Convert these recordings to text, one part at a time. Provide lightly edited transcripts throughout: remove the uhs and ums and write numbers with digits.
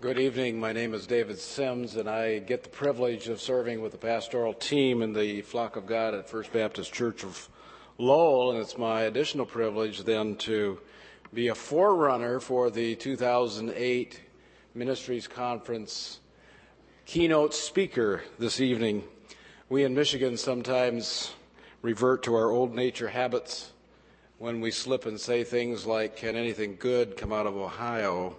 Good evening. My name is David Sims, and I get the privilege of serving with the pastoral team in the Flock of God at First Baptist Church of Lowell, and it's my additional privilege then to be a forerunner for the 2008 Ministries Conference keynote speaker this evening. We in Michigan sometimes revert to our old nature habits when we slip and say things like, "Can anything good come out of Ohio?"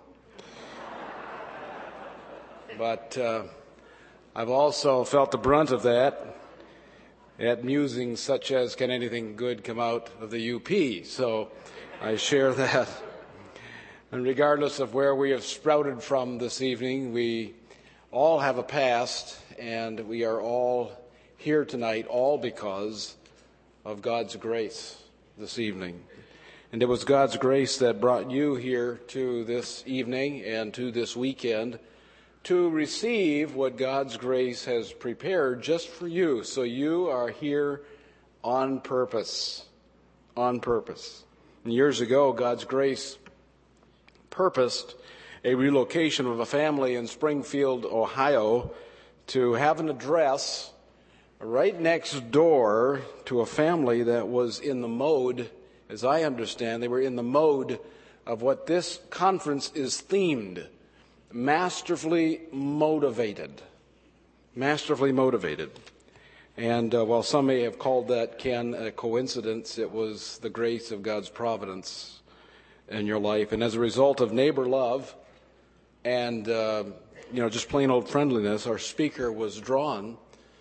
But I've also felt the brunt of that at musings such as, "Can anything good come out of the UP?" So I share that. And regardless of where we have sprouted from this evening, we all have a past, and we are all here tonight, all because of God's grace this evening. And it was God's grace that brought you here to this evening and to this weekend to receive what God's grace has prepared just for you. So you are here on purpose. On purpose. And years ago, God's grace purposed a relocation of a family in Springfield, Ohio, to have an address right next door to a family that was in the mode, as I understand, they were in the mode of what this conference is themed: masterfully motivated. Masterfully motivated. And while some may have called that, Ken, a coincidence, it was the grace of God's providence in your life. And as a result of neighbor love and, just plain old friendliness, our speaker was drawn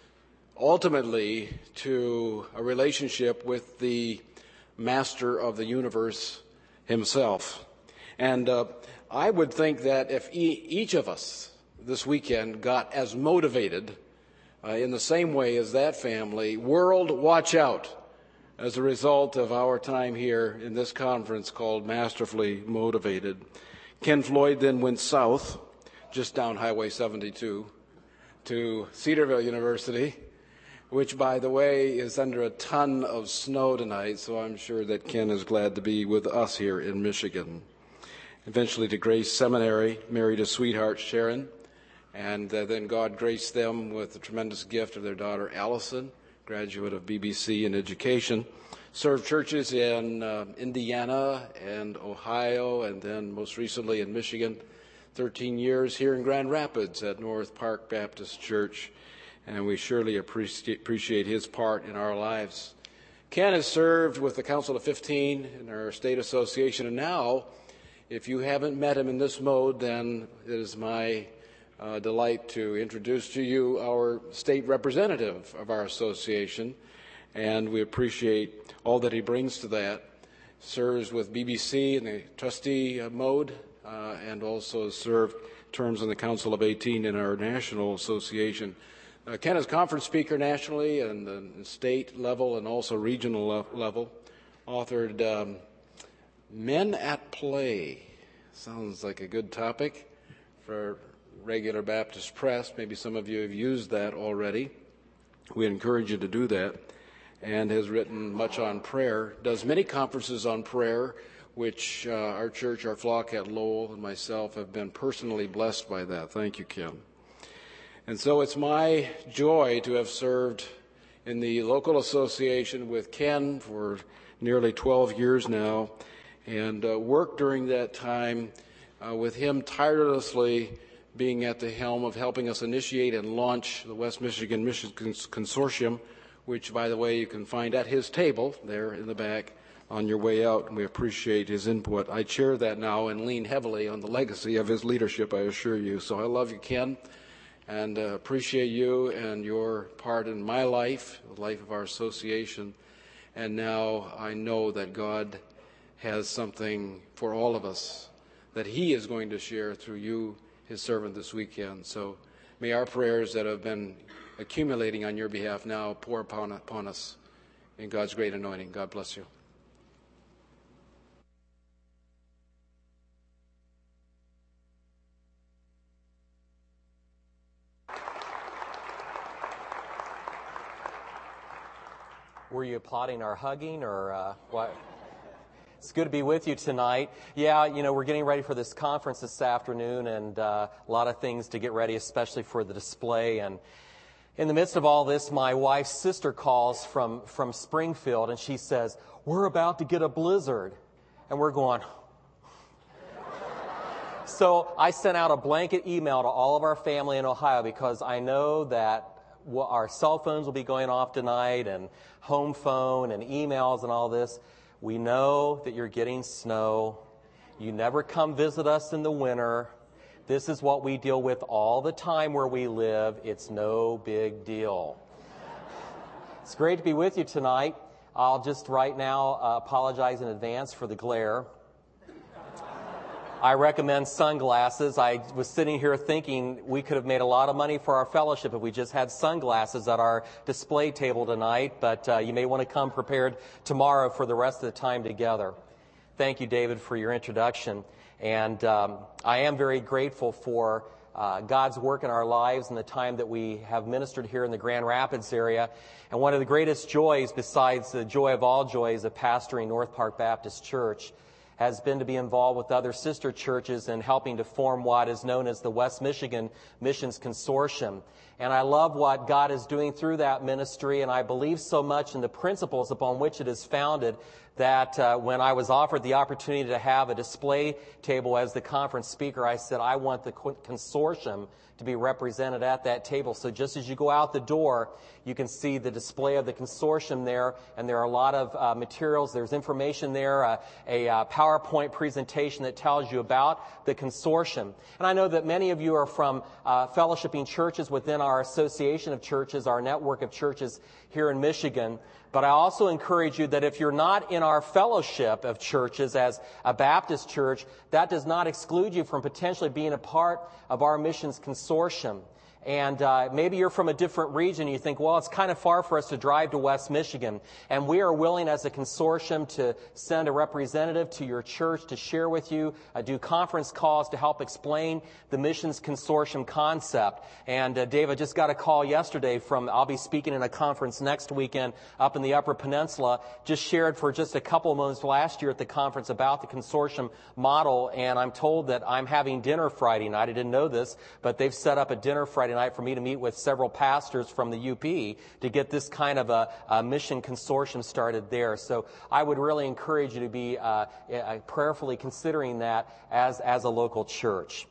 ultimately to a relationship with the master of the universe himself. And I would think that if each of us this weekend got as motivated in the same way as that family, world, watch out, as a result of our time here in this conference called Masterfully Motivated. Ken Floyd then went south, just down Highway 72, to Cedarville University, which, by the way, is under a ton of snow tonight, so I'm sure that Ken is glad to be with us here in Michigan. Eventually to Grace Seminary, married a sweetheart, Sharon, and then God graced them with the tremendous gift of their daughter, Allison, graduate of BBC in education. Served churches in Indiana and Ohio, and then most recently in Michigan. 13 years here in Grand Rapids at North Park Baptist Church, and we surely appreciate his part in our lives. Ken has served with the Council of 15 in our state association, and now, if you haven't met him in this mode, then it is my delight to introduce to you our state representative of our association, and we appreciate all that he brings to that. Serves with BBC in the trustee mode, and also served terms on the Council of 18 in our national association. Ken is conference speaker nationally and the state level and also regional level. Authored Men at Play. Sounds like a good topic for regular Baptist press. Maybe some of you have used that already. We encourage you to do that. And has written much on prayer. Does many conferences on prayer, which our church, our flock at Lowell, and myself have been personally blessed by that. Thank you, Ken. And so it's my joy to have served in the local association with Ken for nearly 12 years now, and worked during that time with him tirelessly being at the helm of helping us initiate and launch the West Michigan Mission Consortium, which, by the way, you can find at his table there in the back on your way out, and we appreciate his input. I chair that now and lean heavily on the legacy of his leadership, I assure you. So I love you, Ken, and appreciate you and your part in my life, the life of our association. And now I know that God has something for all of us that he is going to share through you, his servant, this weekend. So may our prayers that have been accumulating on your behalf now pour upon us in God's great anointing. God bless you. Were you applauding our hugging or what? It's good to be with you tonight. Yeah, we're getting ready for this conference this afternoon, and a lot of things to get ready, especially for the display. And in the midst of all this, my wife's sister calls from Springfield, and she says, "We're about to get a blizzard." And we're going... So I sent out a blanket email to all of our family in Ohio because I know that our cell phones will be going off tonight, and home phone and emails and all this. We know that you're getting snow. You never come visit us in the winter. This is what we deal with all the time where we live. It's no big deal. It's great to be with you tonight. I'll just right now apologize in advance for the glare. I recommend sunglasses. I was sitting here thinking we could have made a lot of money for our fellowship if we just had sunglasses at our display table tonight, but you may want to come prepared tomorrow for the rest of the time together. Thank you, David, for your introduction. And I am very grateful for God's work in our lives and the time that we have ministered here in the Grand Rapids area. And one of the greatest joys, besides the joy of all joys of pastoring North Park Baptist Church, has been to be involved with other sister churches in helping to form what is known as the West Michigan Missions Consortium. And I love what God is doing through that ministry, and I believe so much in the principles upon which it is founded that when I was offered the opportunity to have a display table as the conference speaker, I said, I want the consortium to be represented at that table. So just as you go out the door, you can see the display of the consortium there, and there are a lot of materials. There's information there, a PowerPoint presentation that tells you about the consortium. And I know that many of you are from fellowshipping churches within our association of churches, our network of churches here in Michigan. But I also encourage you that if you're not in our fellowship of churches as a Baptist church, that does not exclude you from potentially being a part of our missions consortium. And maybe you're from a different region. You think, well, it's kind of far for us to drive to West Michigan. And we are willing as a consortium to send a representative to your church to share with you, do conference calls to help explain the missions consortium concept. And Dave, I just got a call yesterday I'll be speaking in a conference next weekend up in the Upper Peninsula, just shared for just a couple of moments last year at the conference about the consortium model. And I'm told that I'm having dinner Friday night. I didn't know this, but they've set up a dinner Friday night for me to meet with several pastors from the UP to get this kind of a mission consortium started there. So I would really encourage you to be prayerfully considering that as a local church.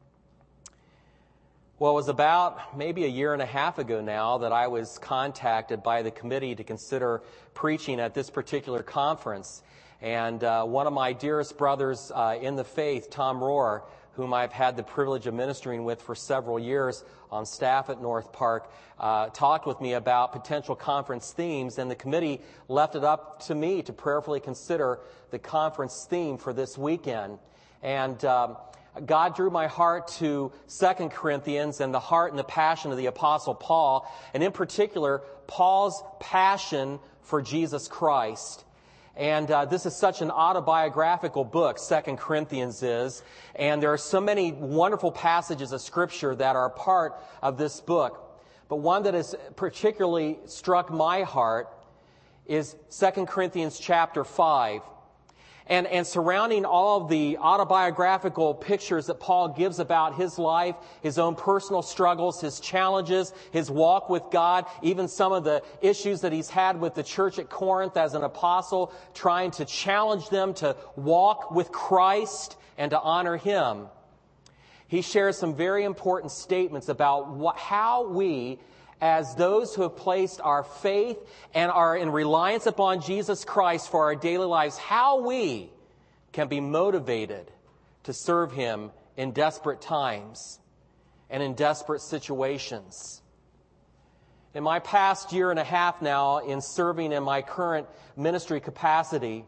Well, it was about maybe a year and a half ago now that I was contacted by the committee to consider preaching at this particular conference. And one of my dearest brothers in the faith, Tom Rohr, whom I've had the privilege of ministering with for several years on staff at North Park, talked with me about potential conference themes, and the committee left it up to me to prayerfully consider the conference theme for this weekend. And God drew my heart to 2 Corinthians and the heart and the passion of the Apostle Paul, and in particular, Paul's passion for Jesus Christ. And this is such an autobiographical book, 2 Corinthians is. And there are so many wonderful passages of Scripture that are part of this book. But one that has particularly struck my heart is 2 Corinthians chapter 5. And surrounding all of the autobiographical pictures that Paul gives about his life, his own personal struggles, his challenges, his walk with God, even some of the issues that he's had with the church at Corinth as an apostle, trying to challenge them to walk with Christ and to honor Him. He shares some very important statements about how we, as those who have placed our faith and are in reliance upon Jesus Christ for our daily lives, how we can be motivated to serve Him in desperate times and in desperate situations. In my past year and a half now in serving in my current ministry capacity,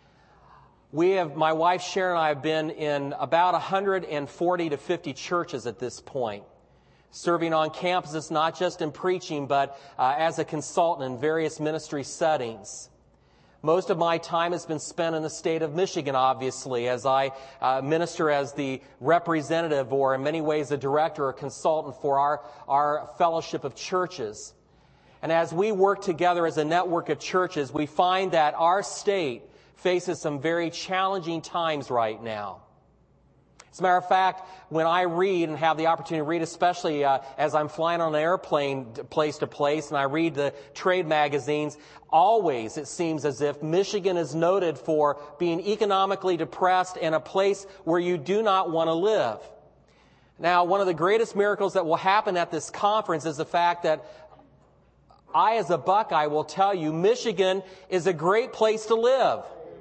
my wife Sharon and I have been in about 140 to 50 churches at this point, serving on campuses, not just in preaching, but as a consultant in various ministry settings. Most of my time has been spent in the state of Michigan, obviously, as I minister as the representative or in many ways a director or consultant for our fellowship of churches. And as we work together as a network of churches, we find that our state faces some very challenging times right now. As a matter of fact, when I read and have the opportunity to read, especially as I'm flying on an airplane place to place, and I read the trade magazines, always it seems as if Michigan is noted for being economically depressed and a place where you do not want to live. Now, one of the greatest miracles that will happen at this conference is the fact that I, as a Buckeye, will tell you Michigan is a great place to live.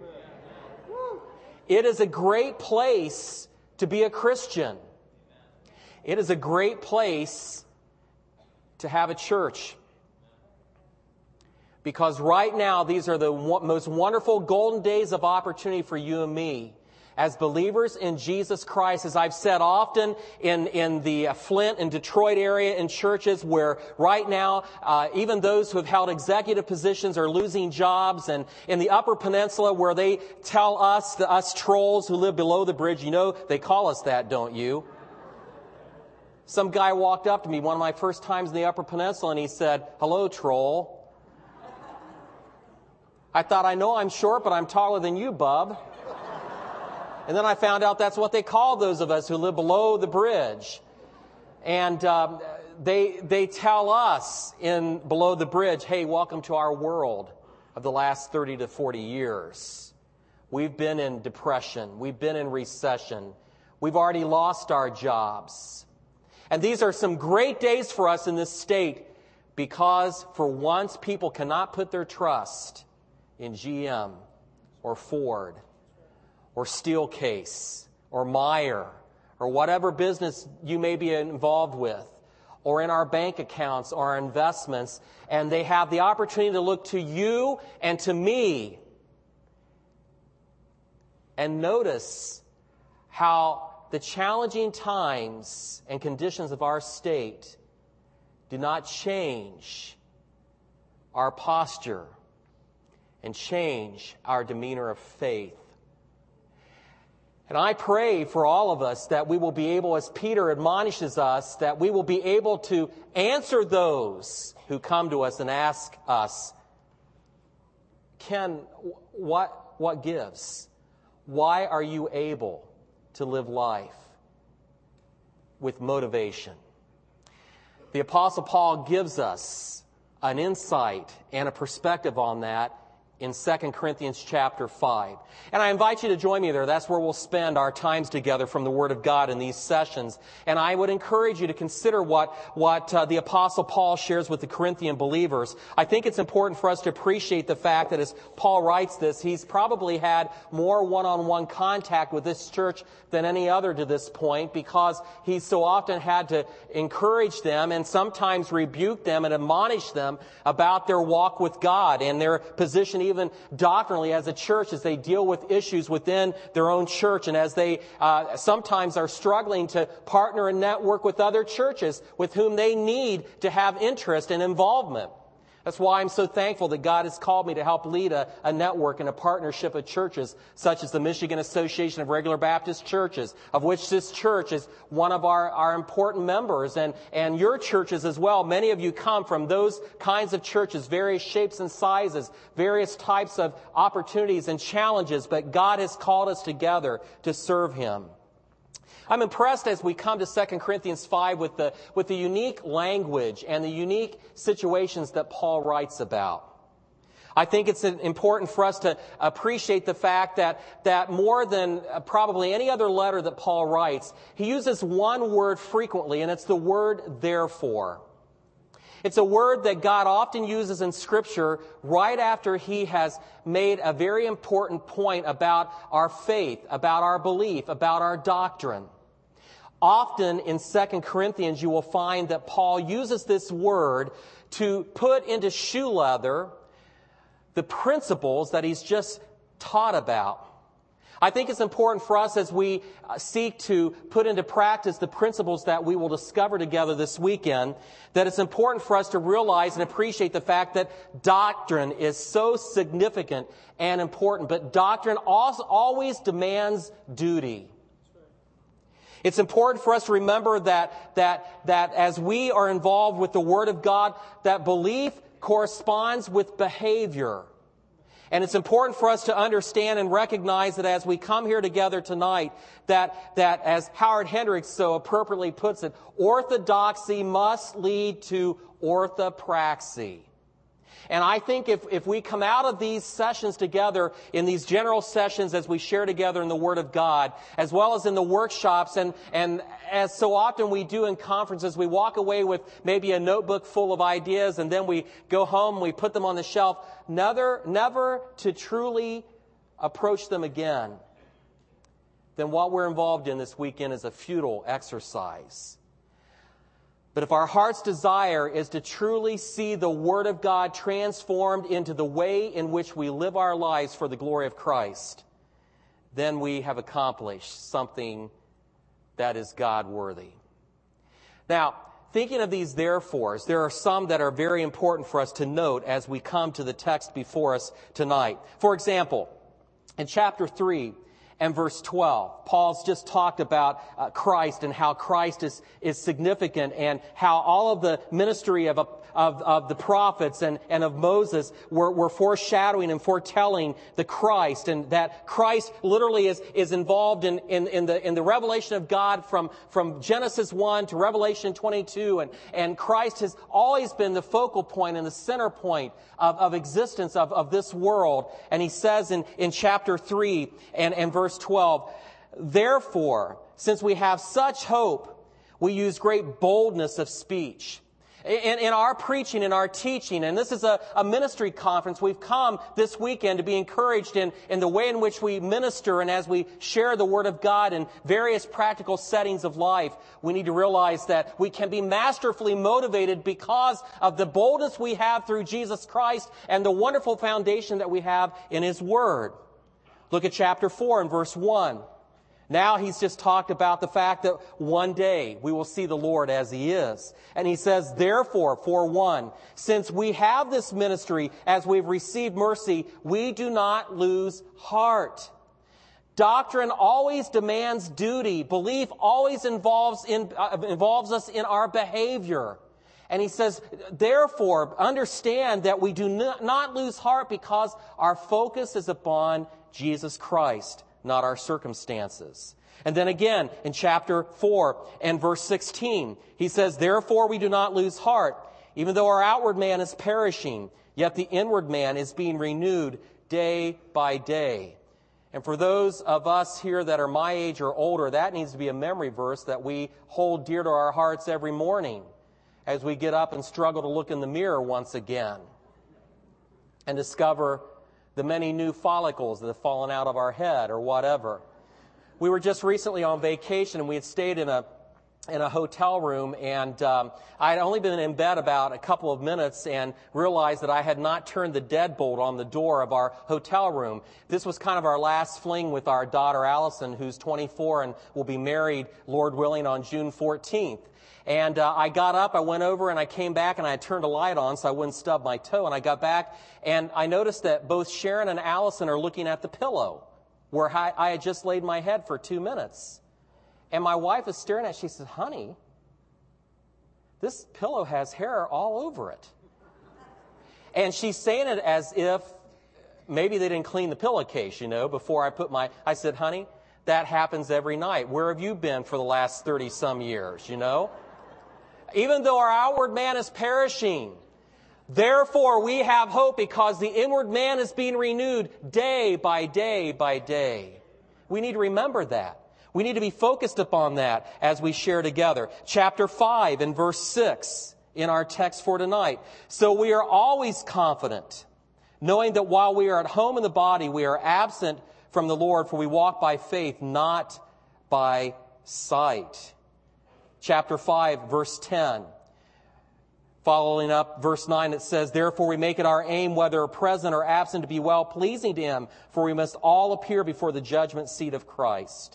It is a great place to be a Christian. It is a great place to have a church. Because right now, these are the most wonderful golden days of opportunity for you and me as believers in Jesus Christ. As I've said often in the Flint and Detroit area in churches where right now, even those who have held executive positions are losing jobs, and in the Upper Peninsula where they tell us, us trolls who live below the bridge, you know, they call us that, don't you? Some guy walked up to me one of my first times in the Upper Peninsula and he said, "Hello, troll." I thought, I know I'm short, but I'm taller than you, bub. And then I found out that's what they call those of us who live below the bridge. And they tell us in below the bridge, hey, welcome to our world of the last 30 to 40 years. We've been in depression. We've been in recession. We've already lost our jobs. And these are some great days for us in this state because for once people cannot put their trust in GM or Ford or Steelcase or Meyer or whatever business you may be involved with, or in our bank accounts or our investments, and they have the opportunity to look to you and to me and notice how the challenging times and conditions of our state do not change our posture and change our demeanor of faith. And I pray for all of us that we will be able, as Peter admonishes us, that we will be able to answer those who come to us and ask us, Ken, what gives? Why are you able to live life with motivation? The Apostle Paul gives us an insight and a perspective on that in 2 Corinthians chapter 5. And I invite you to join me there. That's where we'll spend our times together from the Word of God in these sessions. And I would encourage you to consider what the Apostle Paul shares with the Corinthian believers. I think it's important for us to appreciate the fact that as Paul writes this, he's probably had more one-on-one contact with this church than any other to this point, because he's so often had to encourage them and sometimes rebuke them and admonish them about their walk with God and their position even doctrinally as a church, as they deal with issues within their own church, and as they sometimes are struggling to partner and network with other churches with whom they need to have interest and involvement. That's why I'm so thankful that God has called me to help lead a network and a partnership of churches such as the Michigan Association of Regular Baptist Churches, of which this church is one of our important members, and your churches as well. Many of you come from those kinds of churches, various shapes and sizes, various types of opportunities and challenges, but God has called us together to serve Him. I'm impressed as we come to 2 Corinthians 5 with the unique language and the unique situations that Paul writes about. I think it's important for us to appreciate the fact that more than probably any other letter that Paul writes, he uses one word frequently, and it's the word therefore. It's a word that God often uses in Scripture right after He has made a very important point about our faith, about our belief, about our doctrine. Often in 2 Corinthians, you will find that Paul uses this word to put into shoe leather the principles that he's just taught about. I think it's important for us as we seek to put into practice the principles that we will discover together this weekend, that it's important for us to realize and appreciate the fact that doctrine is so significant and important, but doctrine also always demands duty. It's important for us to remember that as we are involved with the Word of God, that belief corresponds with behavior. And it's important for us to understand and recognize that as we come here together tonight, that as Howard Hendricks so appropriately puts it, orthodoxy must lead to orthopraxy. And I think if we come out of these sessions together, in these general sessions as we share together in the Word of God, as well as in the workshops, and as so often we do in conferences, we walk away with maybe a notebook full of ideas, and then we go home and we put them on the shelf, never to truly approach them again, then what we're involved in this weekend is a futile exercise. But if our heart's desire is to truly see the Word of God transformed into the way in which we live our lives for the glory of Christ, then we have accomplished something that is God-worthy. Now, thinking of these therefores, there are some that are very important for us to note as we come to the text before us tonight. For example, in chapter 3, and verse 12. Paul's just talked about Christ and how Christ is significant, and how all of the ministry of the prophets and of Moses were foreshadowing and foretelling the Christ, and that Christ literally is involved in the revelation of God from Genesis 1 to Revelation 22, and Christ has always been the focal point and the center point of existence of this world. And he says in chapter 3 and verse 12, therefore, since we have such hope, we use great boldness of speech. In our preaching, in our teaching, and this is a ministry conference, we've come this weekend to be encouraged in the way in which we minister, and as we share the Word of God in various practical settings of life, we need to realize that we can be masterfully motivated because of the boldness we have through Jesus Christ and the wonderful foundation that we have in His Word. Look at chapter 4 and verse 1. Now he's just talked about the fact that one day we will see the Lord as He is. And he says, therefore, for one, since we have this ministry as we've received mercy, we do not lose heart. Doctrine always demands duty. Belief always involves us in our behavior. And he says, therefore, understand that we do not lose heart because our focus is upon Jesus Christ, not our circumstances. And then again, in chapter 4 and verse 16, he says, therefore we do not lose heart, even though our outward man is perishing, yet the inward man is being renewed day by day. And for those of us here that are my age or older, that needs to be a memory verse that we hold dear to our hearts every morning as we get up and struggle to look in the mirror once again and discover the many new follicles that have fallen out of our head or whatever. We were just recently on vacation, and we had stayed in a hotel room, and I had only been in bed about a couple of minutes and realized that I had not turned the deadbolt on the door of our hotel room. This was kind of our last fling with our daughter Allison, who's 24 and will be married, Lord willing, on June 14th. And I got up, I went over, and I came back, and I had turned a light on so I wouldn't stub my toe. And I got back, and I noticed that both Sharon and Allison are looking at the pillow where I had just laid my head for 2 minutes. And my wife is staring at it. She said, honey, this pillow has hair all over it. And she's saying it as if maybe they didn't clean the pillowcase, before I put I said, honey, that happens every night. Where have you been for the last 30-some years, Even though our outward man is perishing, therefore we have hope because the inward man is being renewed day by day by day. We need to remember that. We need to be focused upon that as we share together. Chapter 5 and verse 6 in our text for tonight. So we are always confident, knowing that while we are at home in the body, we are absent from the Lord, for we walk by faith, not by sight. Chapter 5, verse 10. Following up verse 9, it says, therefore we make it our aim, whether present or absent, to be well-pleasing to Him, for we must all appear before the judgment seat of Christ.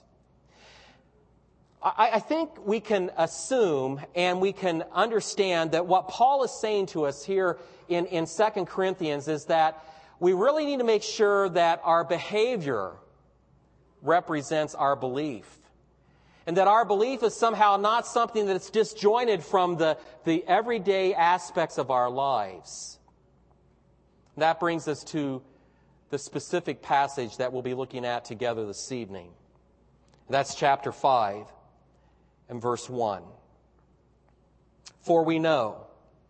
I think we can assume and we can understand that what Paul is saying to us here in 2 Corinthians is that we really need to make sure that our behavior represents our belief. And that our belief is somehow not something that's disjointed from the everyday aspects of our lives. That brings us to the specific passage that we'll be looking at together this evening. That's chapter 5 and verse 1. For we know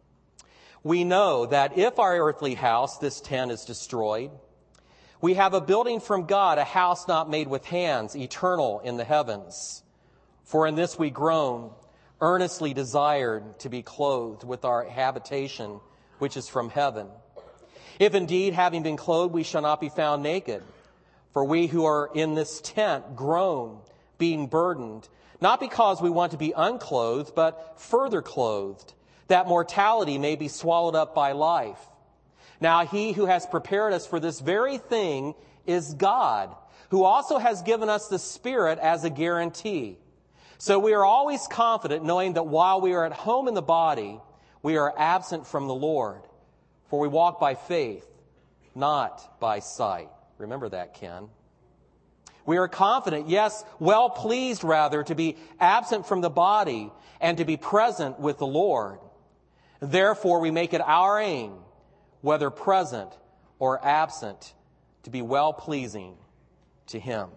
that if our earthly house, this tent, is destroyed, we have a building from God, a house not made with hands, eternal in the heavens. For in this we groan, earnestly desired to be clothed with our habitation, which is from heaven. If indeed, having been clothed, we shall not be found naked. For we who are in this tent groan, being burdened, not because we want to be unclothed, but further clothed, that mortality may be swallowed up by life. Now he who has prepared us for this very thing is God, who also has given us the Spirit as a guarantee. So we are always confident, knowing that while we are at home in the body, we are absent from the Lord. For we walk by faith, not by sight. Remember that, Ken. We are confident, yes, well pleased rather, to be absent from the body and to be present with the Lord. Therefore, we make it our aim, whether present or absent, to be well pleasing to Him.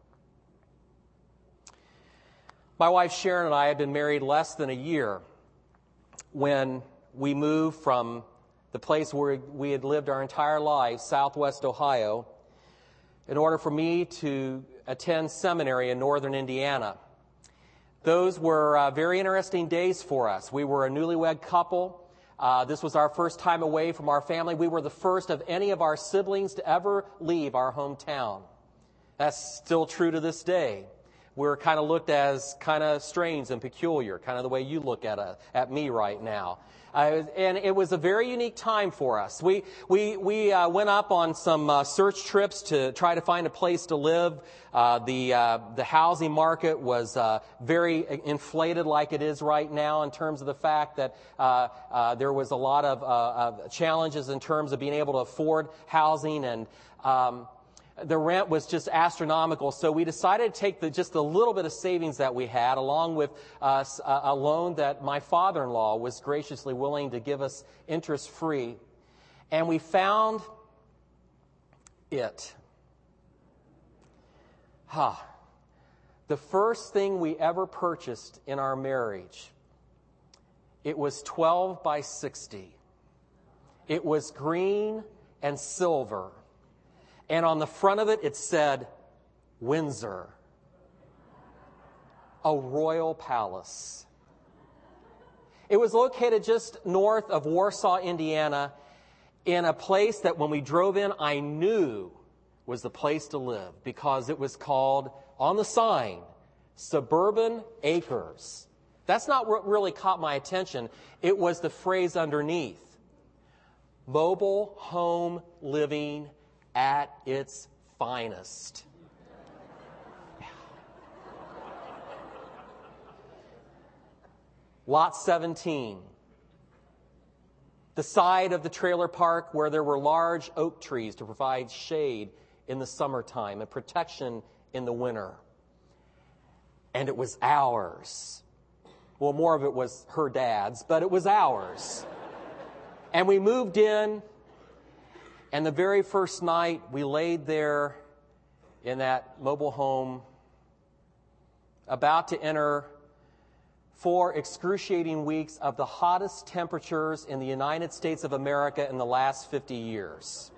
My wife Sharon and I had been married less than a year when we moved from the place where we had lived our entire lives, Southwest Ohio, in order for me to attend seminary in northern Indiana. Those were very interesting days for us. We were a newlywed couple. This was our first time away from our family. We were the first of any of our siblings to ever leave our hometown. That's still true to this day. We're kind of looked as kind of strange and peculiar, kind of the way you look at me right now. And it was a very unique time for us. We went up on some search trips to try to find a place to live. The housing market was very inflated, like it is right now, in terms of the fact that there was a lot of challenges in terms of being able to afford housing, and the rent was just astronomical. So we decided to take just a little bit of savings that we had, along with a loan that my father-in-law was graciously willing to give us interest-free. And we found it. The first thing we ever purchased in our marriage. It was 12 by 60. It was green and silver. And on the front of it, it said, Windsor, a royal palace. It was located just north of Warsaw, Indiana, in a place that when we drove in, I knew was the place to live, because it was called, on the sign, Suburban Acres. That's not what really caught my attention. It was the phrase underneath, mobile home living at its finest. Lot 17. The side of the trailer park where there were large oak trees to provide shade in the summertime and protection in the winter. And it was ours. Well, more of it was her dad's, but it was ours. And we moved in. And the very first night, we laid there in that mobile home, about to enter 4 excruciating weeks of the hottest temperatures in the United States of America in the last 50 years.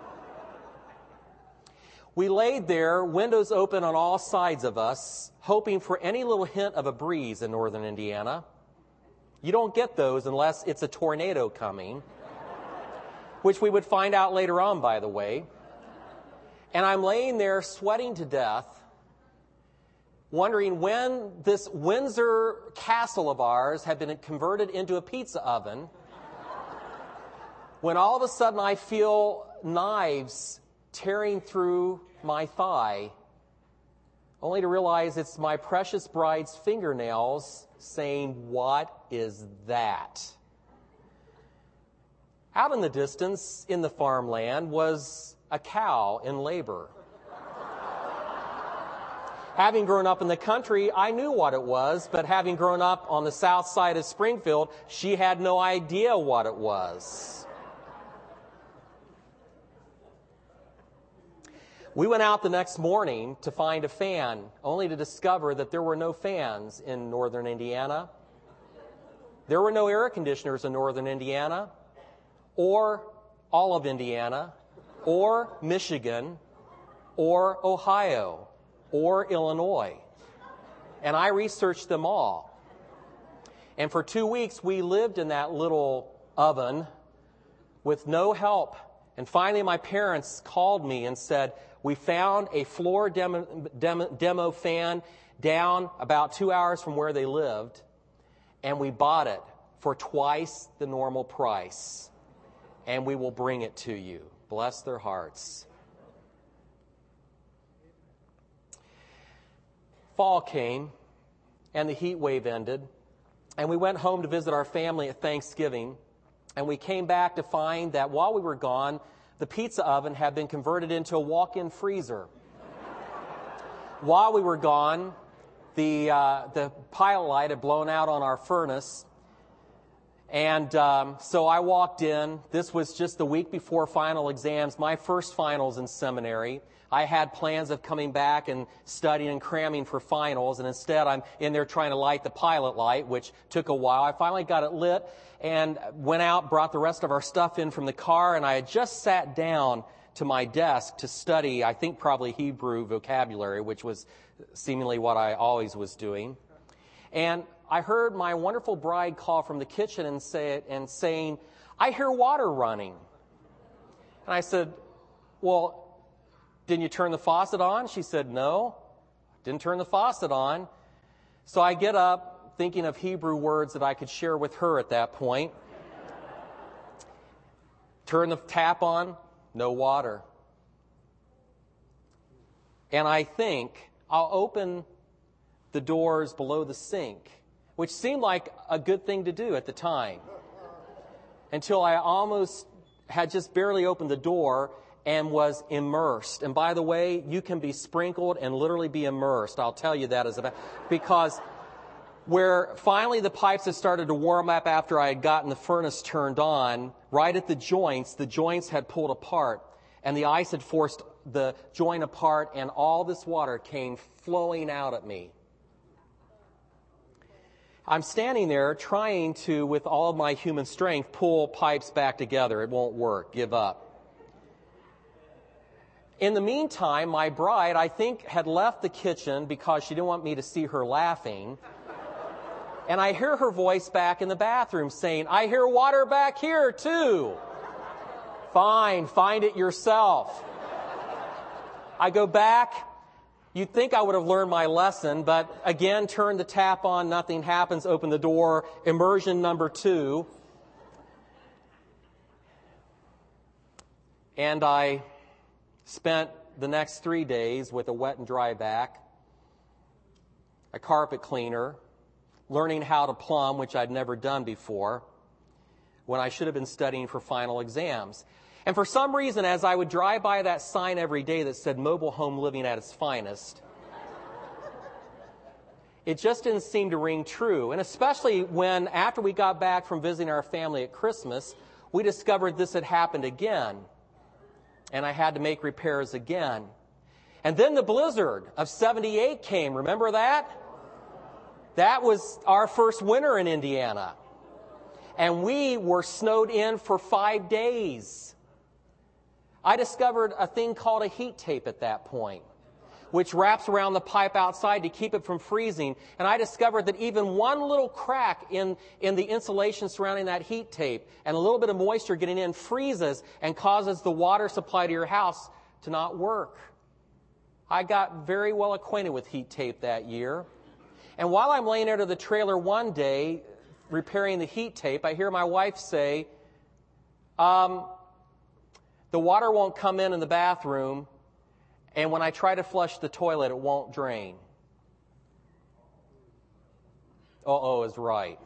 We laid there, windows open on all sides of us, hoping for any little hint of a breeze in northern Indiana. You don't get those unless it's a tornado coming, which we would find out later on, by the way. And I'm laying there sweating to death, wondering when this Windsor castle of ours had been converted into a pizza oven, when all of a sudden I feel knives tearing through my thigh, only to realize it's my precious bride's fingernails saying, "What is that?" Out in the distance, in the farmland, was a cow in labor. Having grown up in the country, I knew what it was, but having grown up on the south side of Springfield, she had no idea what it was. We went out the next morning to find a fan, only to discover that there were no fans in northern Indiana. There were no air conditioners in northern Indiana, or all of Indiana, or Michigan, or Ohio, or Illinois. And I researched them all. And for 2 weeks, we lived in that little oven with no help. And finally, my parents called me and said, we found a floor demo fan down about 2 hours from where they lived, and we bought it for twice the normal price, and we will bring it to you. Bless their hearts. Fall came, and the heat wave ended, and we went home to visit our family at Thanksgiving, and we came back to find that while we were gone, the pizza oven had been converted into a walk-in freezer. While we were gone, the pilot light had blown out on our furnace. And so I walked in. This was just the week before final exams, my first finals in seminary. I had plans of coming back and studying and cramming for finals, and instead I'm in there trying to light the pilot light, which took a while. I finally got it lit and went out, brought the rest of our stuff in from the car, and I had just sat down to my desk to study, I think probably Hebrew vocabulary, which was seemingly what I always was doing. And I heard my wonderful bride call from the kitchen and saying, I hear water running. And I said, well, didn't you turn the faucet on? She said, no, didn't turn the faucet on. So I get up thinking of Hebrew words that I could share with her at that point. Turn the tap on, no water. And I think I'll open the doors below the sink, which seemed like a good thing to do at the time, until I almost had just barely opened the door and was immersed. And by the way, you can be sprinkled and literally be immersed. I'll tell you that because where finally the pipes had started to warm up after I had gotten the furnace turned on, right at the joints had pulled apart, and the ice had forced the joint apart, and all this water came flowing out at me. I'm standing there trying to, with all of my human strength, pull pipes back together. It won't work. Give up. In the meantime, my bride, I think, had left the kitchen because she didn't want me to see her laughing. And I hear her voice back in the bathroom saying, I hear water back here, too. Fine, find it yourself. I go back. You'd think I would have learned my lesson, but again, turn the tap on, nothing happens, open the door, immersion number 2. And I spent the next 3 days with a wet and dry back, a carpet cleaner, learning how to plumb, which I'd never done before, when I should have been studying for final exams. And for some reason, as I would drive by that sign every day that said mobile home living at its finest, it just didn't seem to ring true. And especially when, after we got back from visiting our family at Christmas, we discovered this had happened again. And I had to make repairs again. And then the blizzard of 78 came. Remember that? That was our first winter in Indiana. And we were snowed in for 5 days. I discovered a thing called a heat tape at that point, which wraps around the pipe outside to keep it from freezing. And I discovered that even one little crack in the insulation surrounding that heat tape and a little bit of moisture getting in freezes and causes the water supply to your house to not work. I got very well acquainted with heat tape that year. And while I'm laying out of the trailer one day repairing the heat tape, I hear my wife say, the water won't come in the bathroom, and when I try to flush the toilet, it won't drain. Is right.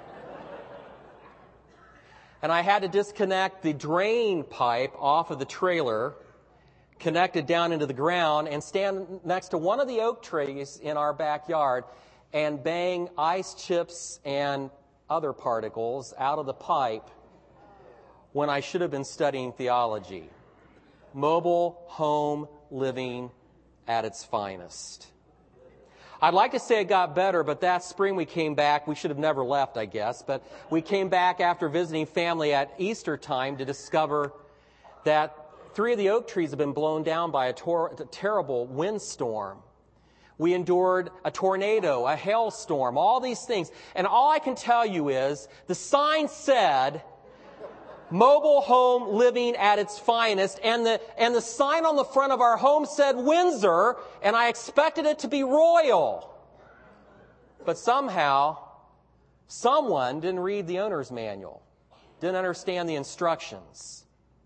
And I had to disconnect the drain pipe off of the trailer, connect it down into the ground, and stand next to one of the oak trees in our backyard and bang ice chips and other particles out of the pipe when I should have been studying theology. Mobile home living at its finest. I'd like to say it got better, but that spring we came back. We should have never left, I guess. But we came back after visiting family at Easter time to discover that 3 of the oak trees have been blown down by a terrible windstorm. We endured a tornado, a hailstorm, all these things. And all I can tell you is the sign said, mobile home living at its finest. And the sign on the front of our home said Windsor, and I expected it to be royal. But somehow, someone didn't read the owner's manual, didn't understand the instructions.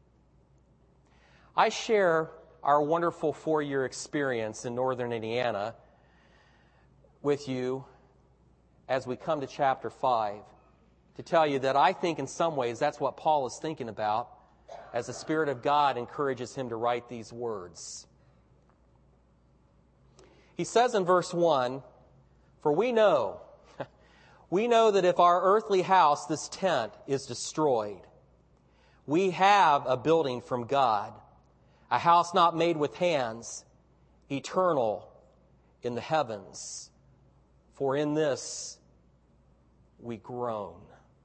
I share our wonderful 4-year experience in northern Indiana with you as we come to chapter 5 to tell you that I think in some ways that's what Paul is thinking about as the Spirit of God encourages him to write these words. He says in verse 1, "For we know that if our earthly house, this tent, is destroyed, we have a building from God, a house not made with hands, eternal in the heavens. For in this we groan."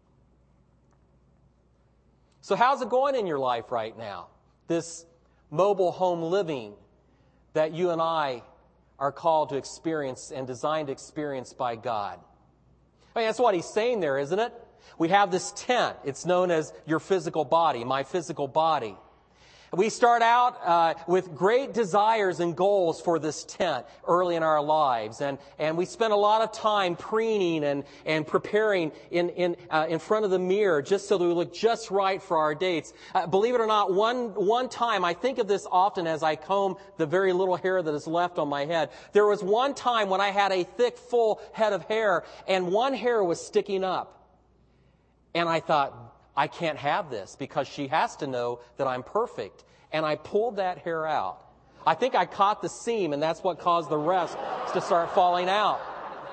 So how's it going in your life right now? This mobile home living that you and I are called to experience and designed to experience by God. I mean, that's what he's saying there, isn't it? We have this tent. It's known as your physical body, my physical body. We start out with great desires and goals for this tent early in our lives. And we spend a lot of time preening and preparing in front of the mirror just so that we look just right for our dates. Believe it or not, one time, I think of this often as I comb the very little hair that is left on my head. There was one time when I had a thick, full head of hair and one hair was sticking up. And I thought, I can't have this because she has to know that I'm perfect. And I pulled that hair out. I think I caught the seam, and that's what caused the rest to start falling out.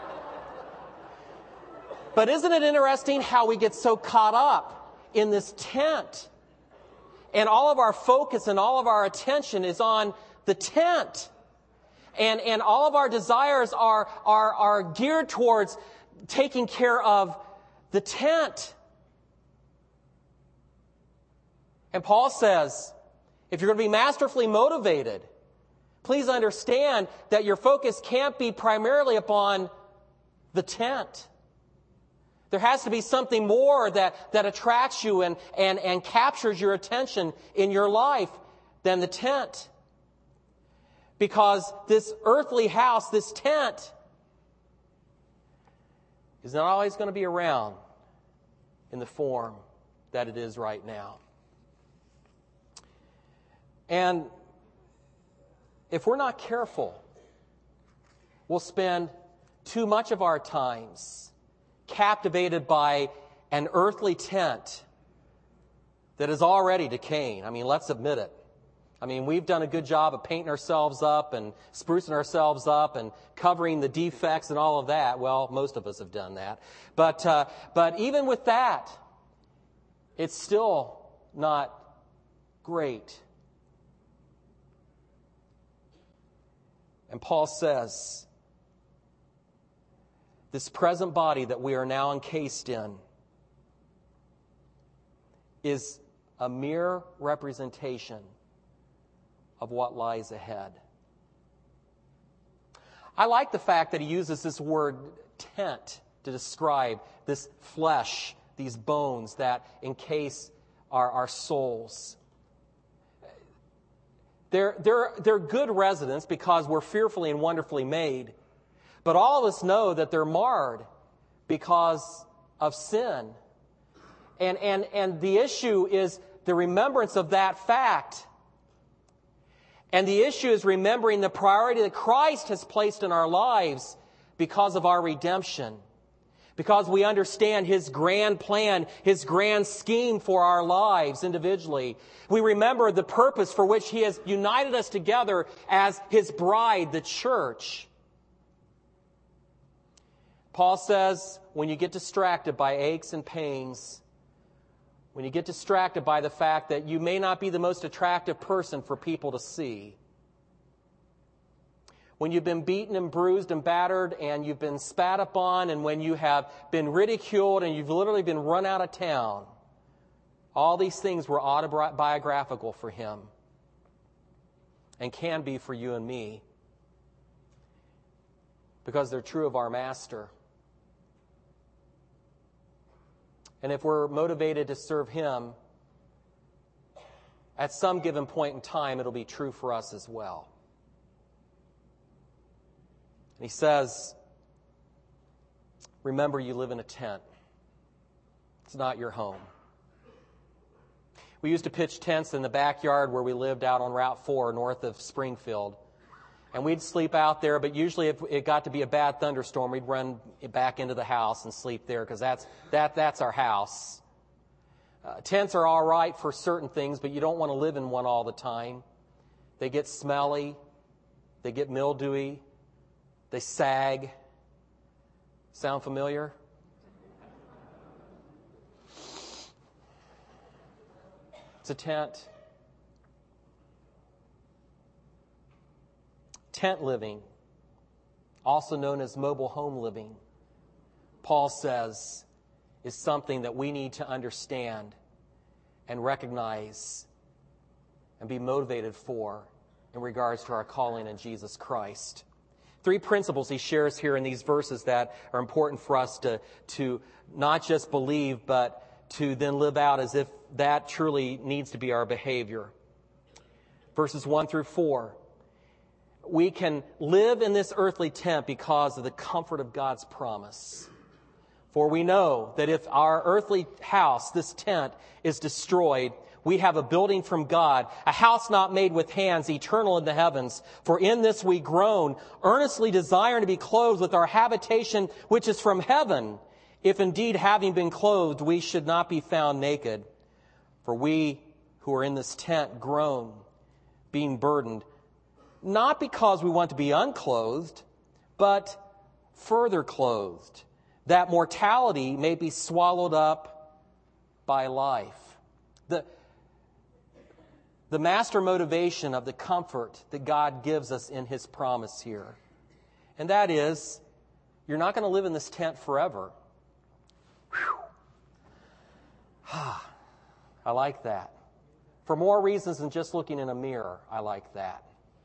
But isn't it interesting how we get so caught up in this tent? And all of our focus and all of our attention is on the tent. And all of our desires are geared towards taking care of the tent. And Paul says, if you're going to be masterfully motivated, please understand that your focus can't be primarily upon the tent. There has to be something more that attracts you and captures your attention in your life than the tent. Because this earthly house, this tent, is not always going to be around in the form that it is right now. And if we're not careful, we'll spend too much of our times captivated by an earthly tent that is already decaying. I mean, let's admit it. I mean, we've done a good job of painting ourselves up and sprucing ourselves up and covering the defects and all of that. Well, most of us have done that. But even with that, it's still not great. And Paul says, this present body that we are now encased in is a mere representation of what lies ahead. I like the fact that he uses this word tent to describe this flesh, these bones that encase our souls. They're good residents because we're fearfully and wonderfully made. But all of us know that they're marred because of sin. And the issue is the remembrance of that fact. And the issue is remembering the priority that Christ has placed in our lives because of our redemption. Because we understand His grand plan, His grand scheme for our lives individually. We remember the purpose for which He has united us together as His bride, the church. Paul says, when you get distracted by aches and pains, when you get distracted by the fact that you may not be the most attractive person for people to see, when you've been beaten and bruised and battered and you've been spat upon and when you have been ridiculed and you've literally been run out of town. All these things were autobiographical for him and can be for you and me because they're true of our Master. And if we're motivated to serve him, at some given point in time, it'll be true for us as well. And he says, remember, you live in a tent. It's not your home. We used to pitch tents in the backyard where we lived out on Route 4 north of Springfield. And we'd sleep out there, but usually if it got to be a bad thunderstorm, we'd run back into the house and sleep there because that's our house. Tents are all right for certain things, but you don't want to live in one all the time. They get smelly. They get mildewy. They sag. Sound familiar? It's a tent. Tent living, also known as mobile home living, Paul says, is something that we need to understand and recognize and be motivated for in regards to our calling in Jesus Christ. 3 principles he shares here in these verses that are important for us to not just believe, but to then live out as if that truly needs to be our behavior. Verses 1 through 4. We can live in this earthly tent because of the comfort of God's promise. For we know that if our earthly house, this tent, is destroyed, we have a building from God, a house not made with hands, eternal in the heavens. For in this we groan, earnestly desiring to be clothed with our habitation which is from heaven, if indeed having been clothed we should not be found naked. For we who are in this tent groan, being burdened, not because we want to be unclothed, but further clothed, that mortality may be swallowed up by life. The master motivation of the comfort that God gives us in his promise here. And that is, you're not going to live in this tent forever. I like that. For more reasons than just looking in a mirror, I like that.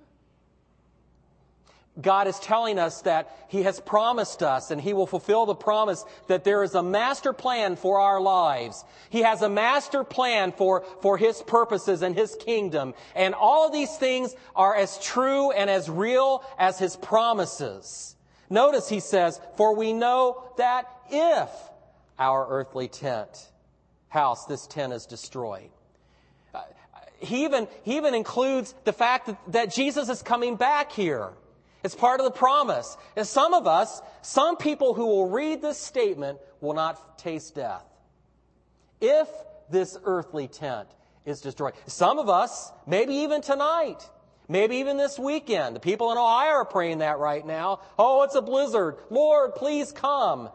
God is telling us that he has promised us and he will fulfill the promise that there is a master plan for our lives. He has a master plan for his purposes and his kingdom. And all of these things are as true and as real as his promises. Notice he says, for we know that if our earthly house, this tent is destroyed. He even includes the fact that Jesus is coming back here. It's part of the promise. And some people who will read this statement will not taste death. If this earthly tent is destroyed. Some of us, maybe even tonight, maybe even this weekend. The people in Ohio are praying that right now. Oh, it's a blizzard. Lord, please come.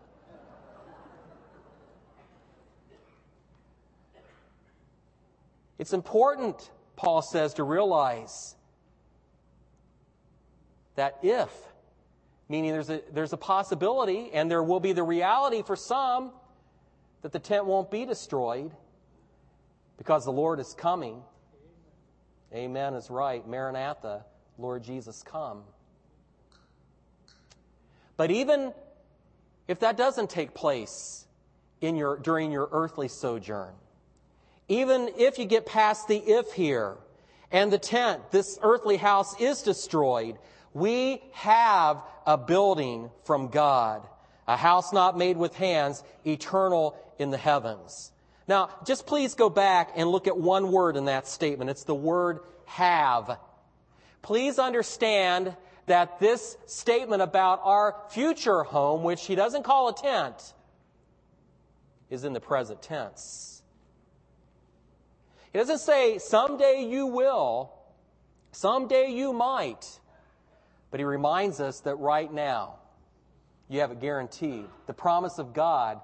It's important, Paul says, to realize that if, meaning there's a possibility, and there will be the reality for some, that the tent won't be destroyed because the Lord is coming. Amen is right. Maranatha, Lord Jesus, come. But even if that doesn't take place during your earthly sojourn, even if you get past the if here, and the tent, this earthly house, is destroyed, we have a building from God, a house not made with hands, eternal in the heavens. Now, just please go back and look at one word in that statement. It's the word have. Please understand that this statement about our future home, which he doesn't call a tent, is in the present tense. He doesn't say, someday you will, someday you might. But he reminds us that right now, you have it guaranteed. The promise of God,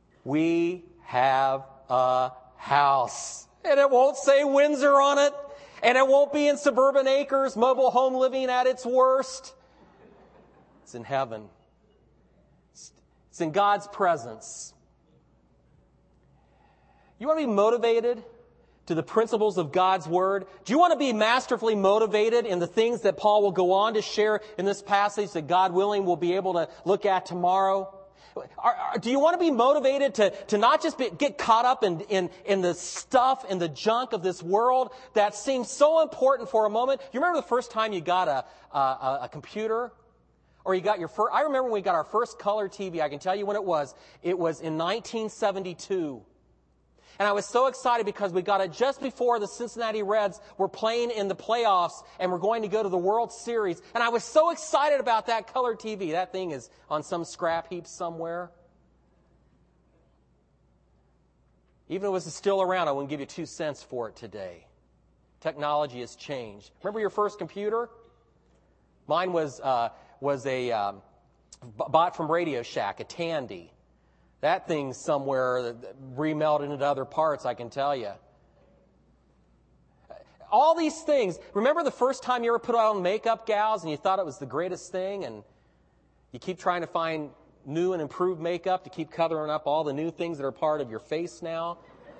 we have a house. And it won't say Windsor on it. And it won't be in suburban acres, mobile home living at its worst. It's in heaven. It's in God's presence. You want to be motivated to the principles of God's Word? Do you want to be masterfully motivated in the things that Paul will go on to share in this passage that, God willing, we'll be able to look at tomorrow? Do you want to be motivated to not just get caught up in the stuff and the junk of this world that seems so important for a moment? You remember the first time you got a computer? Or you got your first... I remember when we got our first color TV. I can tell you when it was. It was in 1972. And I was so excited because we got it just before the Cincinnati Reds were playing in the playoffs and were going to go to the World Series. And I was so excited about that color TV. That thing is on some scrap heap somewhere. Even if it was still around, I wouldn't give you 2 cents for it today. Technology has changed. Remember your first computer? Mine was bought from Radio Shack, a Tandy. That thing's somewhere remelted into other parts, I can tell you. All these things. Remember the first time you ever put on makeup, gals, and you thought it was the greatest thing, and you keep trying to find new and improved makeup to keep covering up all the new things that are part of your face now?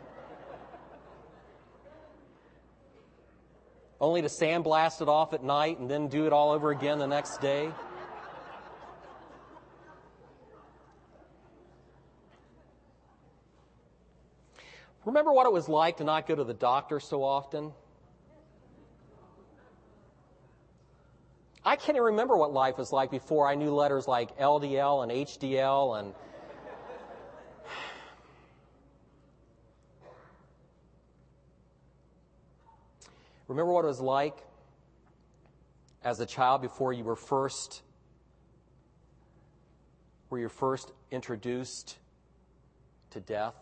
Only to sandblast it off at night and then do it all over again the next day? Remember what it was like to not go to the doctor so often? I can't even remember what life was like before I knew letters like LDL and HDL and... Remember what it was like as a child before you were first introduced to death?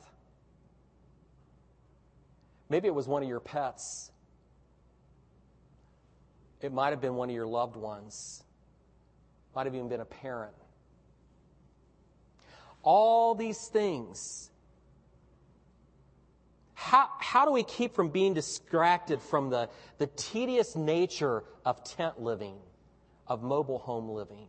Maybe it was one of your pets. It might have been one of your loved ones. Might have even been a parent. All these things. How do we keep from being distracted from the tedious nature of tent living, of mobile home living?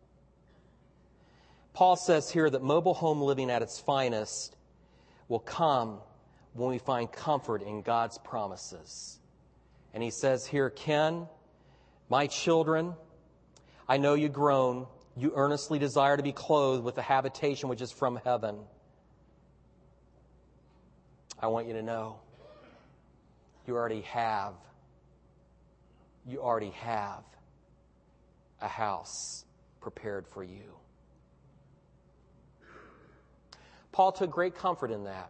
Paul says here that mobile home living at its finest will come when we find comfort in God's promises. And he says here, Ken, my children, I know you groan. You earnestly desire to be clothed with the habitation which is from heaven. I want you to know you already have a house prepared for you. Paul took great comfort in that.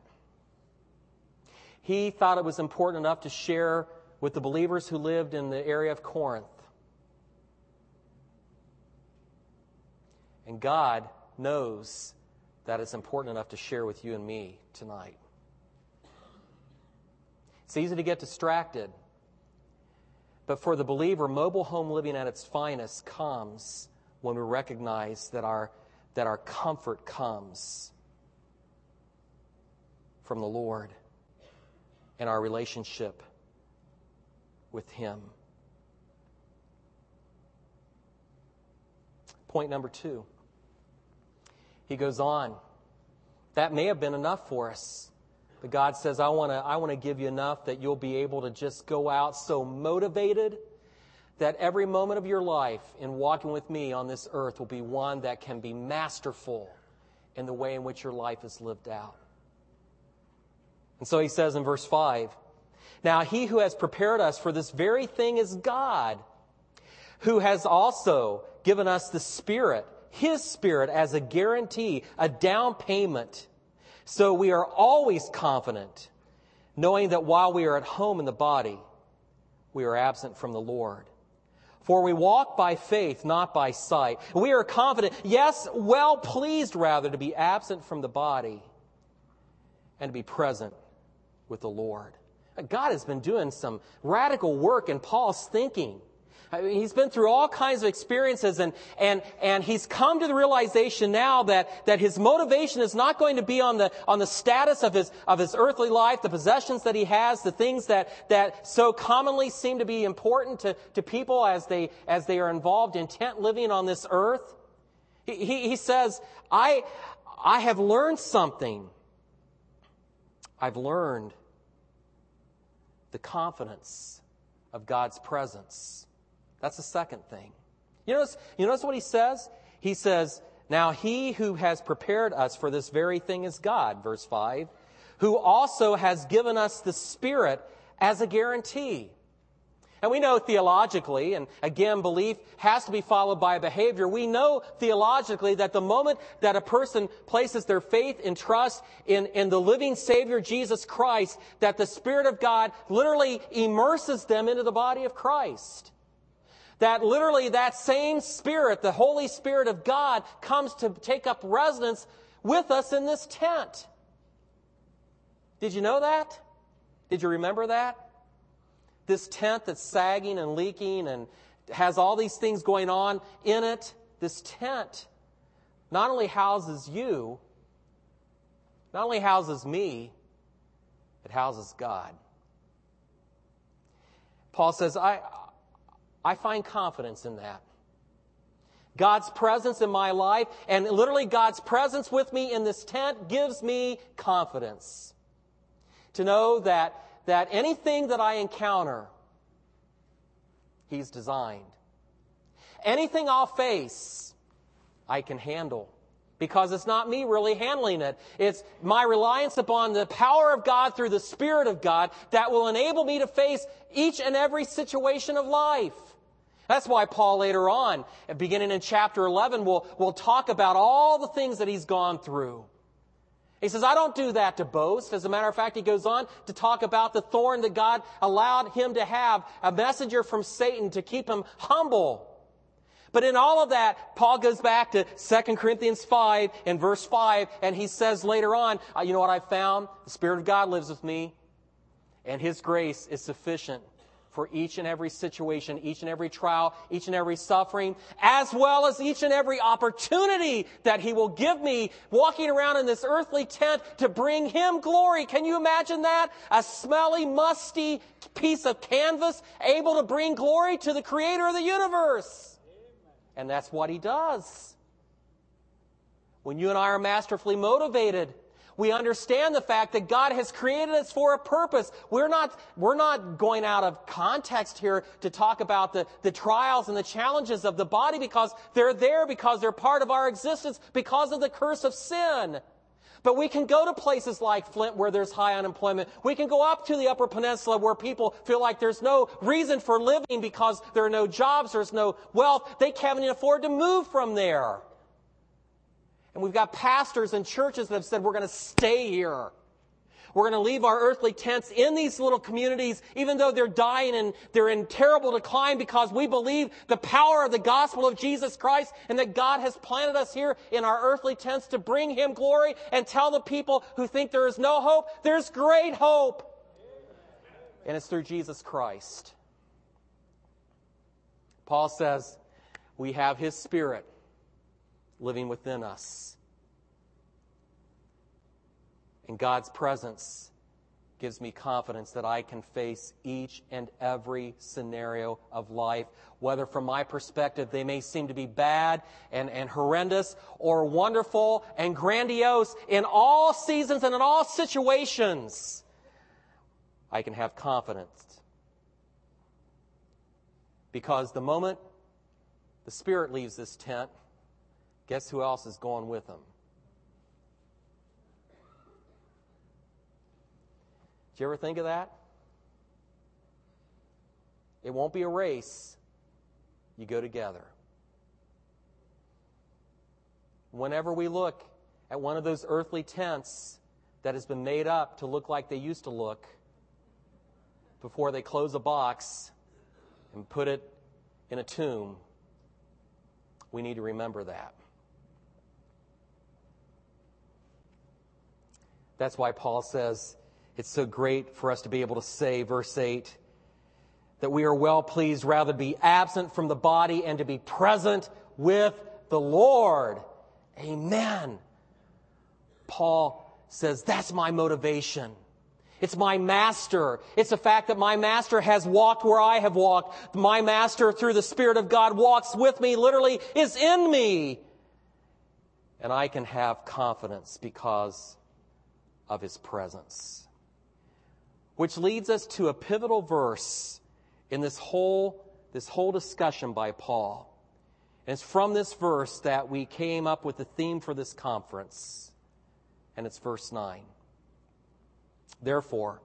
He thought it was important enough to share with the believers who lived in the area of Corinth. And God knows that it's important enough to share with you and me tonight. It's easy to get distracted. But for the believer, mobile home living at its finest comes when we recognize that our comfort comes from the Lord and our relationship with Him. Point number 2. He goes on. That may have been enough for us. But God says, I want to give you enough that you'll be able to just go out so motivated that every moment of your life in walking with me on this earth will be one that can be masterful in the way in which your life is lived out. And so he says in verse 5, now he who has prepared us for this very thing is God, who has also given us the Spirit, His Spirit as a guarantee, a down payment. So we are always confident, knowing that while we are at home in the body, we are absent from the Lord. For we walk by faith, not by sight. We are confident, yes, well pleased rather, to be absent from the body and to be present with the Lord. God has been doing some radical work in Paul's thinking. I mean, he's been through all kinds of experiences, and he's come to the realization now that his motivation is not going to be on the status of his earthly life, the possessions that he has, the things that so commonly seem to be important to people as they are involved in tent living on this earth. He says, I have learned something. I've learned the confidence of God's presence. That's the second thing. You notice what he says? He says, now he who has prepared us for this very thing is God, verse 5, who also has given us the Spirit as a guarantee. And we know theologically, and again, belief has to be followed by behavior. We know theologically that the moment that a person places their faith and trust in the living Savior, Jesus Christ, that the Spirit of God literally immerses them into the body of Christ. That literally that same Spirit, the Holy Spirit of God, comes to take up residence with us in this tent. Did you know that? Did you remember that? This tent that's sagging and leaking and has all these things going on in it, this tent not only houses you, not only houses me, it houses God. Paul says, I find confidence in that. God's presence in my life, and literally God's presence with me in this tent, gives me confidence to know that anything that I encounter, He's designed. Anything I'll face, I can handle. Because it's not me really handling it. It's my reliance upon the power of God through the Spirit of God that will enable me to face each and every situation of life. That's why Paul later on, beginning in chapter 11, will talk about all the things that he's gone through. He says, I don't do that to boast. As a matter of fact, he goes on to talk about the thorn that God allowed him to have, a messenger from Satan to keep him humble. But in all of that, Paul goes back to 2 Corinthians 5 and verse 5, and he says later on, you know what I found? The Spirit of God lives with me, and His grace is sufficient for each and every situation, each and every trial, each and every suffering, as well as each and every opportunity that He will give me walking around in this earthly tent to bring Him glory. Can you imagine that? A smelly, musty piece of canvas able to bring glory to the Creator of the universe. And that's what He does. When you and I are masterfully motivated, we understand the fact that God has created us for a purpose. We're not going out of context here to talk about the trials and the challenges of the body, because they're there because they're part of our existence because of the curse of sin. But we can go to places like Flint where there's high unemployment. We can go up to the Upper Peninsula where people feel like there's no reason for living because there are no jobs, there's no wealth. They can't even afford to move from there. And we've got pastors and churches that have said, we're going to stay here. We're going to leave our earthly tents in these little communities, even though they're dying and they're in terrible decline, because we believe the power of the gospel of Jesus Christ and that God has planted us here in our earthly tents to bring Him glory and tell the people who think there is no hope, there's great hope. And it's through Jesus Christ. Paul says we have His Spirit living within us. And God's presence gives me confidence that I can face each and every scenario of life, whether from my perspective they may seem to be bad and horrendous, or wonderful and grandiose. In all seasons and in all situations, I can have confidence. Because the moment the Spirit leaves this tent, guess who else is going with Him? Did you ever think of that? It won't be a race. You go together. Whenever we look at one of those earthly tents that has been made up to look like they used to look before they close a box and put it in a tomb, we need to remember that. That's why Paul says it's so great for us to be able to say, verse 8, that we are well pleased rather to be absent from the body and to be present with the Lord. Amen. Paul says, that's my motivation. It's my master. It's the fact that my master has walked where I have walked. My master, through the Spirit of God, walks with me, literally is in me. And I can have confidence because of his presence. Which leads us to a pivotal verse in this whole discussion by Paul. And it's from this verse that we came up with the theme for this conference. And it's verse 9. Therefore,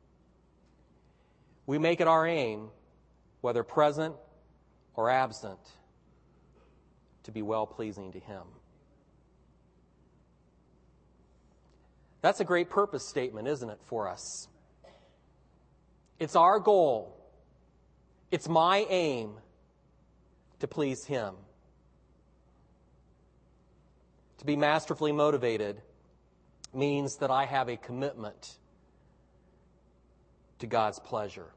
we make it our aim, whether present or absent, to be well-pleasing to him. That's a great purpose statement, isn't it, for us? It's our goal. It's my aim to please him. To be masterfully motivated means that I have a commitment to God's pleasure.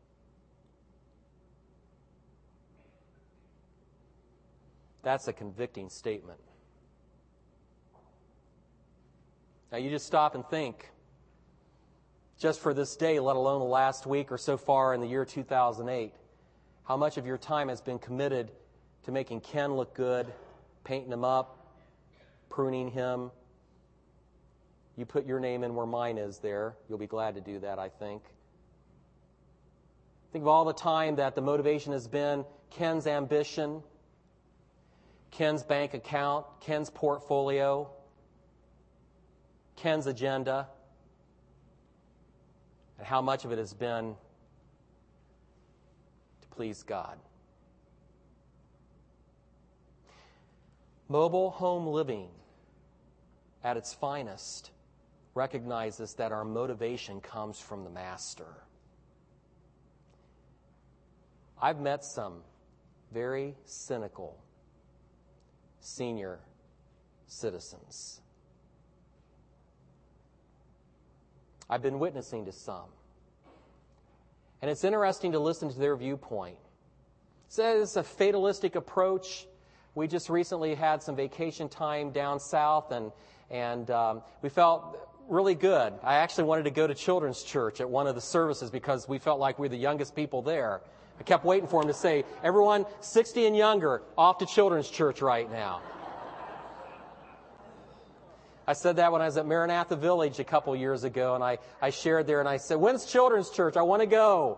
That's a convicting statement. Now you just stop and think, just for this day, let alone the last week or so far in the year 2008, how much of your time has been committed to making Ken look good, painting him up, pruning him. You put your name in where mine is there. You'll be glad to do that, I think. Think of all the time that the motivation has been Ken's ambition, Ken's bank account, Ken's portfolio, Ken's agenda, and how much of it has been to please God. Mobile home living at its finest recognizes that our motivation comes from the Master. I've met some very cynical senior citizens. I've been witnessing to some. And it's interesting to listen to their viewpoint. It's a fatalistic approach. We just recently had some vacation time down south, and we felt really good. I actually wanted to go to children's church at one of the services because we felt like we were the youngest people there. I kept waiting for him to say, everyone 60 and younger, off to children's church right now. I said that when I was at Maranatha Village a couple years ago, and I shared there, and I said, when's children's church? I want to go.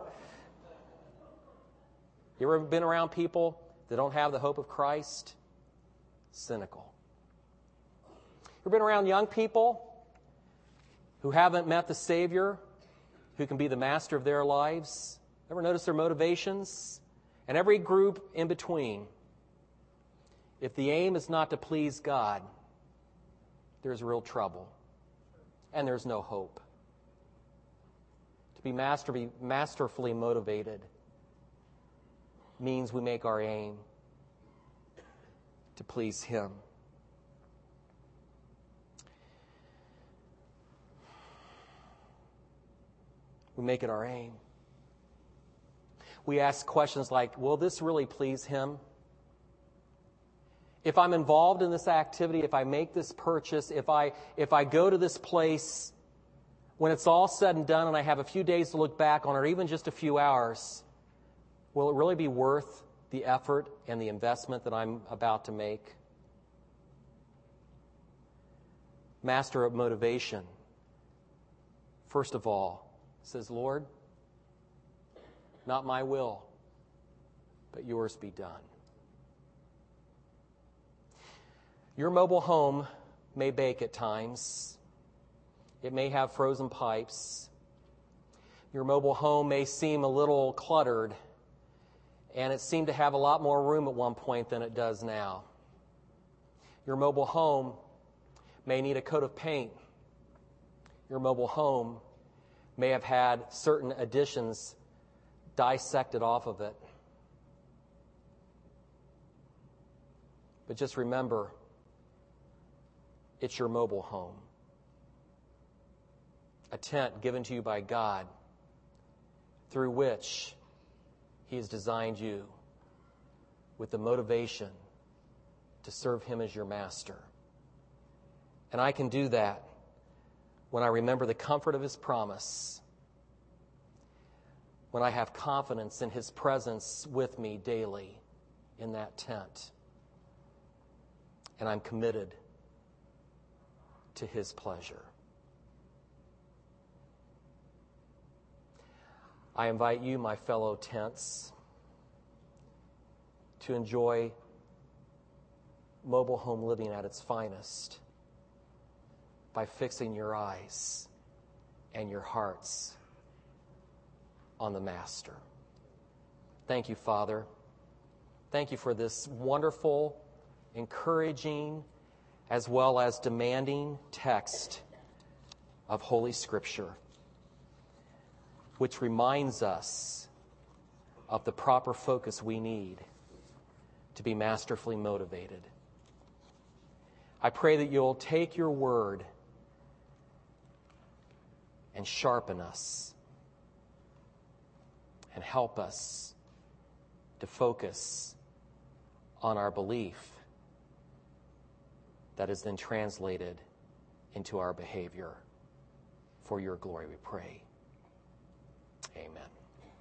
You ever been around people that don't have the hope of Christ? Cynical. You ever been around young people who haven't met the Savior, who can be the master of their lives? Ever notice their motivations? And every group in between. If the aim is not to please God, there's real trouble. And there's no hope. To be masterfully motivated means we make our aim to please Him. We make it our aim. We ask questions like, will this really please Him? If I'm involved in this activity, if I make this purchase, if I go to this place, when it's all said and done and I have a few days to look back on it, or even just a few hours, will it really be worth the effort and the investment that I'm about to make? Master of motivation, first of all, says, Lord, not my will, but yours be done. Your mobile home may bake at times. It may have frozen pipes. Your mobile home may seem a little cluttered, and it seemed to have a lot more room at one point than it does now. Your mobile home may need a coat of paint. Your mobile home may have had certain additions dissected off of it. But just remember, it's your mobile home. A tent given to you by God through which He has designed you with the motivation to serve Him as your master. And I can do that when I remember the comfort of His promise, when I have confidence in His presence with me daily in that tent, and I'm committed to His pleasure. I invite you, my fellow tents, to enjoy mobile home living at its finest by fixing your eyes and your hearts on the Master. Thank you, Father. Thank you for this wonderful, encouraging, as well as demanding text of Holy Scripture, which reminds us of the proper focus we need to be masterfully motivated. I pray that you'll take your word and sharpen us and help us to focus on our belief that is then translated into our behavior. For your glory we pray. Amen.